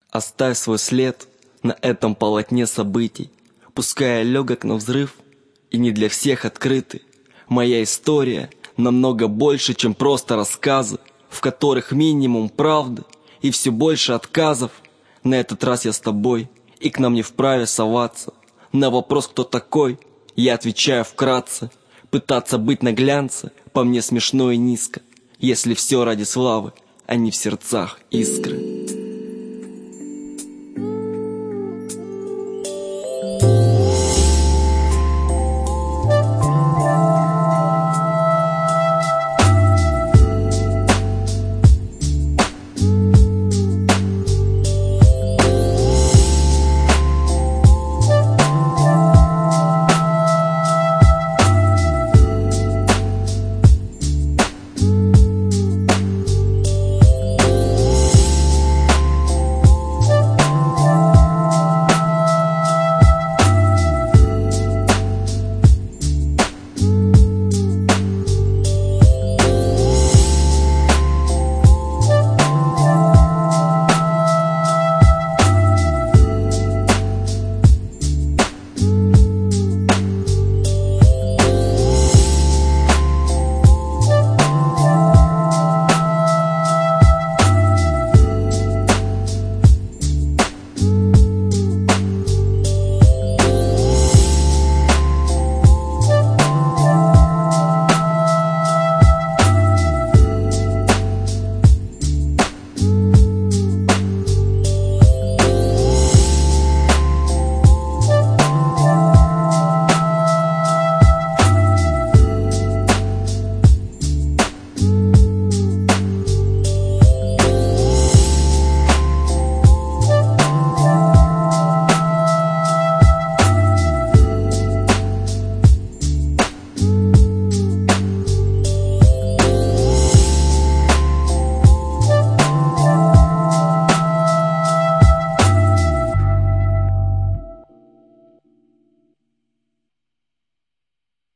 Оставь свой след на этом полотне событий, пускай легок на взрыв и не для всех открытый. Моя история намного больше, чем просто рассказы, в которых минимум правды и все больше отказов. На этот раз я с тобой, и к нам не вправе соваться. На вопрос, кто такой, я отвечаю вкратце. Пытаться быть на глянце по мне смешно и низко, если все ради славы, а не в сердцах искры.